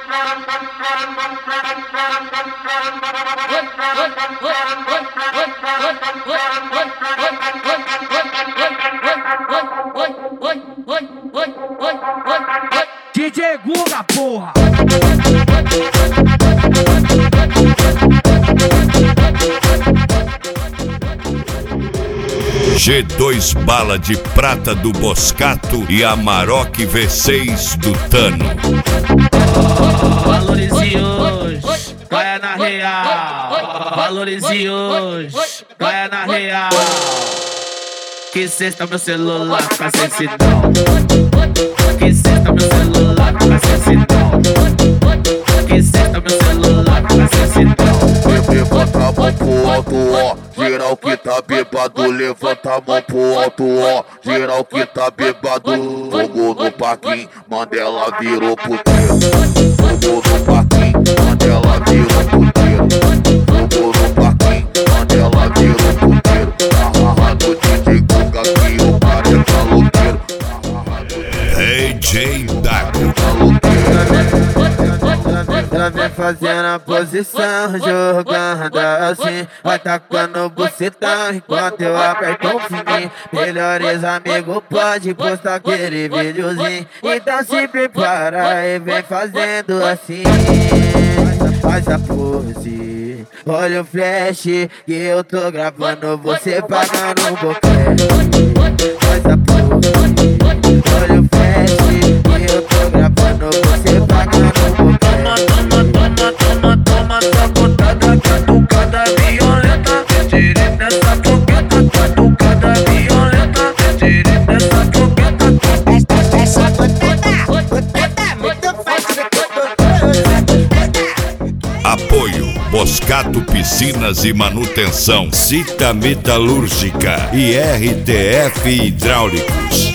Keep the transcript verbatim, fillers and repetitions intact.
D J Guga, porra! G dois bala de prata do Boscato e Amarok V seis do Tano. Valorize hoje, caia na real. Valorize hoje, caia na real. Que cesta meu celular pra ser sinal. Que cesta meu celular pra ser sinal. Que cesta meu celular pra ser sinal. Levanta a mão pro alto, ó. Geral que tá bêbado, levanta a mão pro alto, ó. Geral que tá bêbado. Fogo no parquinho, Mandela virou puteiro. Fogo no parquinho, Mandela virou puteiro. Fogo no parquinho, Mandela virou puteiro. Agarra no D J Guga que o cara é caloqueiro. D J Dago. Ela vem fazendo a posição, jogando assim, vai tacando bucetão enquanto eu aperto um fininho. Melhores amigos pode postar aquele videozinho, então se prepara e vem fazendo assim. Faz a pose, olha o flash que eu tô gravando, você pagando um boquete. Faz a pose, olha o flash que eu tô gravando, você pagando um boquete. Toma, toma, sacotada, catucada violenta. Tire nessa fogueta, catucada violenta. Tire nessa fogueta. Essa botada, botada, muito fácil. Apoio Boscato Piscinas e Manutenção, Cita Metalúrgica e R T F Hidráulicos.